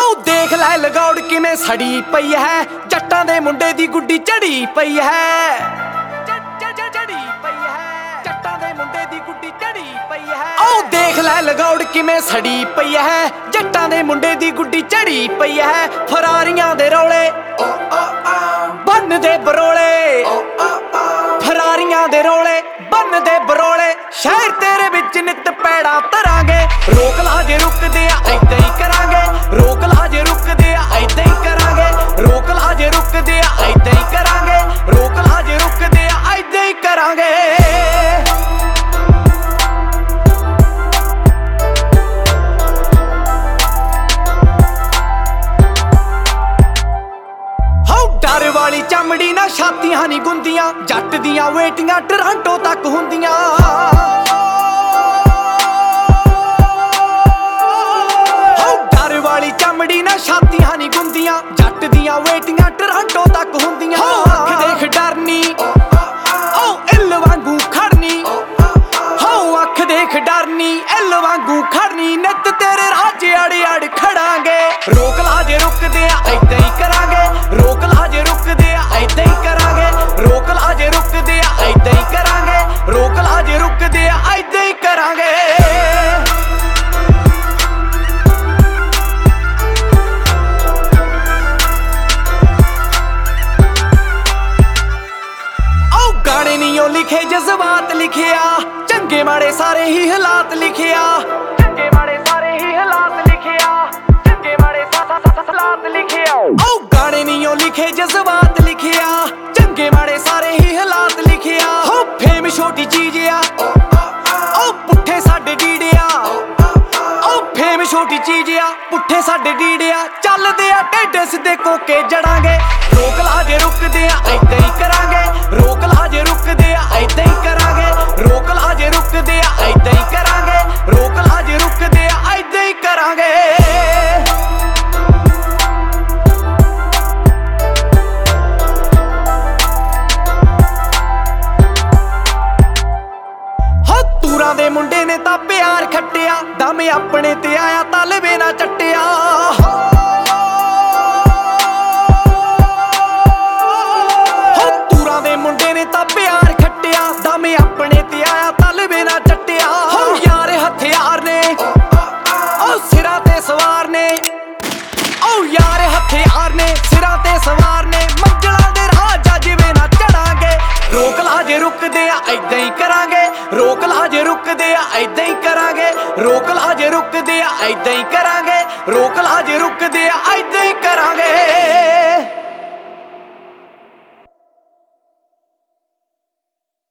ਦੇਖ ਲੈ ਲਗੌੜ ਕਿਵੇਂ ਸੜੀ ਪਈ ਹੈ, ਜੱਟਾਂ ਦੇ ਮੁੰਡੇ ਦੀ ਗੁੱਡੀ ਝੜੀ ਪਈ ਹੈ। ਝੜੀ ਪਈ ਹੈ, ਜੱਟਾਂ ਦੇ ਮੁੰਡੇ ਦੀ ਗੁੱਡੀ ਝੜੀ ਪਈ ਹੈ। ਦੇਖ ਲੈ ਲਗੌੜ ਕਿਵੇਂ ਸੜੀ ਪਈ ਹੈ, ਜੱਟਾਂ ਦੇ ਮੁੰਡੇ ਦੀ ਗੁੱਡੀ ਝੜੀ ਪਈ ਹੈ। ਫਰਾਰੀਆਂ ਦੇ ਰੌਲੇ ਬੰਨ ਦੇ ਬਰੋਲੇ, ਫਰਾਰੀਆਂ ਦੇ ਰੌਲੇ ਬੰਨ ਦੇ ਬਰੋਲੇ। ਸ਼ਹਿਰ ਤੇਰੇ ਵਿੱਚ ਨਿੱਤ ਪੈੜਾ ਧਰਾਂਗੇ, ਰੋਕ ਲਾ ਜੇ ਰੁਕਦੇ ਆ ਏਦਾਂ ਹੀ ਕਰਾਂਗੇ। ਰੋਕ ਲਾ ਜੇ ਰੁਕਦੇ ਆ ਏਦਾਂ ਹੀ ਕਰਾਂਗੇ। ਰੋਕ ਲਾ ਜੇ ਰੁਕਦੇ ਆ ਏਦਾਂ ਹੀ ਕਰਾਂਗੇ। ਰੋਕ ਲਾ ਜੇ ਰੁਕਦੇ ਆ ਏਦਾਂ ਹੀ ਕਰਾਂਗੇ। ਡਰ ਵਾਲੀ ਚਮੜੀ ਨਾ ਛਾਤੀਆਂ ਨੀ ਗੁੰਦੀਆਂ, ਜੱਟ ਦੀਆਂ ਵੇਟੀਆਂ ਟਰਾਂਟੋ ਤੱਕ ਹੁੰਦੀਆਂ। ਡਰ ਵਾਲੀ ਚਮੜੀ ਨਾ ਛਾਤੀਆਂ ਨੀ ਗੁੰਦੀਆਂ, ਜੱਟ ਦੀਆਂ ਵੇਟੀਆਂ ਟਰਾਂਟੋ ਤੱਕ ਹੁੰਦੀਆਂ। ਅੱਖ ਦੇਖ ਡਰਨੀ ਇੱਲ ਵਾਂਗੂ ਖੜਨੀ, ਅੱਖ ਦੇਖ ਡਰਨੀ ਇੱਲ ਵਾਂਗੂ ਖੜਨੀ। ਨਿੱਤ ਤੇਰੇ ਰਾਜ ਅੜ ਅੜ ਖੜਾਂਗੇ, ਰੋਕ ਲਾ ਜੇ ਰੁਕਦੇ ਆ ਏਦਾਂ ਹੀ ਕਰਾਂਗੇ। ਰੋਕ ਲਾ ਜੇ ਰੁਕਦੇ ਆ ਏਦਾਂ ਹੀ ਕਰਾਂਗੇ। ਰੋਕ ਲਾ ਜੇ ਰੁਕਦੇ ਆ ਏਦਾਂ ਹੀ ਕਰਾਂਗੇ। ਰੋਕ ਲਾ ਜੇ ਰੁਕਦੇ ਆ ਏਦਾਂ ਹੀ ਕਰਾਂਗੇ। ਗਾਣੇ ਨੀ ਉਹ ਲਿਖੇ ਜਜ਼ਬਾਤ ਲਿਖਿਆ, ਚੰਗੇ ਮਾੜੇ ਸਾਰੇ ਹੀ ਹਾਲਾਤ ਲਿਖਿਆ। ਚੰਗੇ ਮਾੜੇ ਸਾਰੇ ਹੀ ਹਾਲਾਤ ਲਿਖਿਆ। ਚੰਗੇ ਮਾੜੇ ਹਾਲਾਤ ਲਿਖਿਆ। ਗਾਣੇ ਨੀ ਉਹ ਲਿਖੇ ਜਜ਼ਬਾਤ ਲਿਖਿਆ, ਚੰਗੇ ਮਾੜੇ ਸਾਰੇ ਹੀ ਹਾਲਾਤ ਲਿਖਿਆ। ਫੇਮ ਛੋਟੀ ਚੀਜ਼ ਆ ਪੁੱਠੇ ਸਾਡੇ ਡੀੜਿਆ। ਫੇਮ ਛੋਟੀ ਚੀਜ਼ ਆ ਪੁੱਠੇ ਸਾਡੇ ਡੀੜਿਆ। ਚੱਲਦੇ ਆ ਟੇਢੇ ਸਿੱਧੇ ਕੋਕੇ ਜੜਾਂਗੇ, ਰੋਕ ਲਾ ਜੇ ਰੁਕਦੇ ਆ ਏਦਾਂ ਹੀ ਕਰਾਂਗੇ। ਰੋਕ ਲਾ ਜੇ ਰੁਕਦੇ ਆ ਏਦਾਂ ਹੀ ਕਰਾਂਗੇ। ਰੋਕ ਲਾ ਜੇ ਰੁਕਦੇ ਆ ਏਦਾਂ ਹੀ ਕਰਾਂਗੇ। ਰੋਕ ਲਾ ਜੇ ਰੁਕਦੇ ਆ ਏਦਾਂ ਹੀ ਕਰਾਂਗੇ। ਤੂਰਾਂ ਦੇ ਮੁੰਡੇ ਨੇ ਤਾਂ ਪਿਆਰ ਖੱਟਿਆ, ਦਮ ਆਪਣੇ ਤੇ ਆਇਆ ਤਲਵੇ ਨਾ ਚੱਟਿਆ। ਤੂਰਾਂ ਦੇ ਮੁੰਡੇ ਨੇ ਤਾਂ ਪਿਆਰ ਖੱਟਿਆ, ਦਮ ਆਪਣੇ ਤੇ ਆਇਆ ਤਲਵੇ ਨਾ ਚੱਟਿਆ। ਯਾਰ ਹਥਿਆਰ ਨੇ ਸਿਰਾਂ ਤੇ ਸਵਾਰ ਨੇ। ਯਾਰ ਹਥਿਆਰ ਨੇ ਸਿਰਾਂ ਤੇ ਸਵਾਰ ਨੇ। ਮੰਜ਼ਲਾਂ ਦੇ ਰਾਹ ਜੱਜਵੇਂ ਨਾ ਚੜਾਂਗੇ, ਰੋਕ ਲਾ ਜੇ ਰੁਕਦੇ ਆ ਏਦਾਂ ਹੀ ਕਰਾਂਗੇ। ਰੋਕ ਲਾ ਜੇ ਰੁਕਦੇ ਆ ਏਦਾਂ ਹੀ ਕਰਾਂਗੇ। ਰੋਕ ਲਾ ਜੇ ਰੁਕਦੇ ਆ ਏਦਾਂ ਹੀ ਕਰਾਂਗੇ। ਰੋਕ ਲਾ ਜੇ ਰੁਕਦੇ ਆ ਏਦਾਂ ਹੀ ਕਰਾਂਗੇ।